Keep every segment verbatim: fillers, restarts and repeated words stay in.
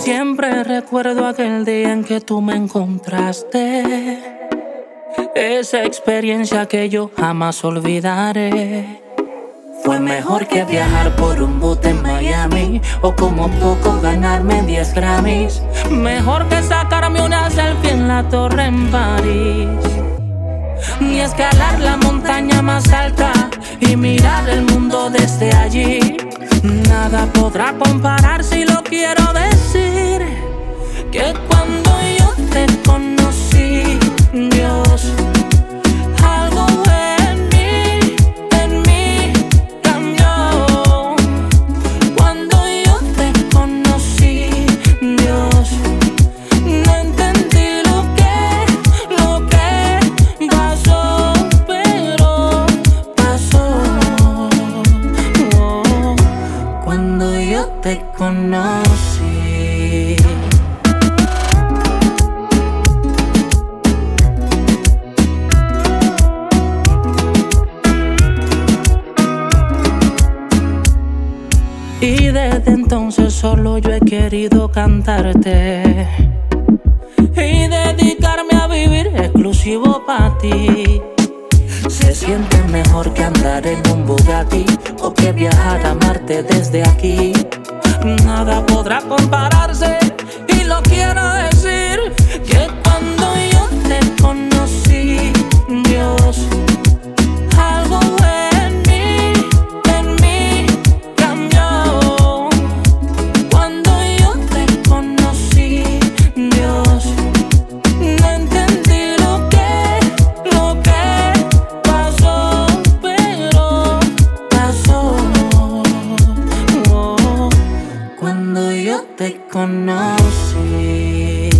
Siempre recuerdo aquel día en que tú me encontraste, esa experiencia que yo jamás olvidaré. Fue mejor que viajar por un bote en Miami, o como poco ganarme diez Grammys. Mejor que sacarme una selfie en la torre en París, ni escalar la montaña más alta y mirar el mundo desde allí. Nada podrá compararse, y lo quiero decir, que cuando yo te conocí, Dios, algo en mí, en mí cambió. Cuando yo te conocí, Dios, no entendí lo que, lo que pasó, pero pasó. Oh, cuando yo te conocí. Y desde entonces solo yo he querido cantarte y dedicarme a vivir exclusivo para ti. Se siente mejor que andar en un Bugatti o que viajar a Marte desde aquí. Nada podrá compararse, y lo quiero decir, que cuando yo te conocí, Dios, algo en mí, en mí cambió. Cuando yo te conocí, Dios, no entendí lo que, lo que pasó, pero pasó. Oh, cuando yo te conocí.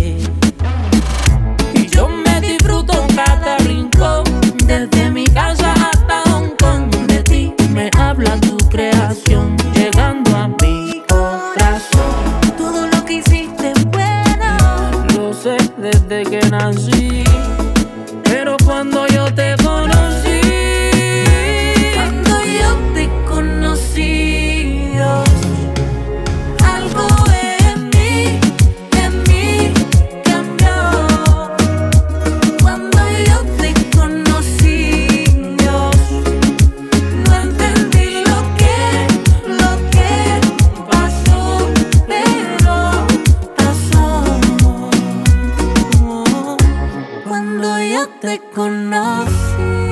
Y yo me disfruto cada rincón, desde mi casa hasta Hong Kong. De ti me habla tu creación, llegando a mi corazón. Todo lo que hiciste es bueno. Lo sé desde que nací, pero cuando yo te conocí, Cuando yo te conocí, Dios, algo en mí, en mí cambió. Cuando yo te conocí, Dios, no entendí lo que, lo que pasó, pero pasó. Cuando yo te conocí.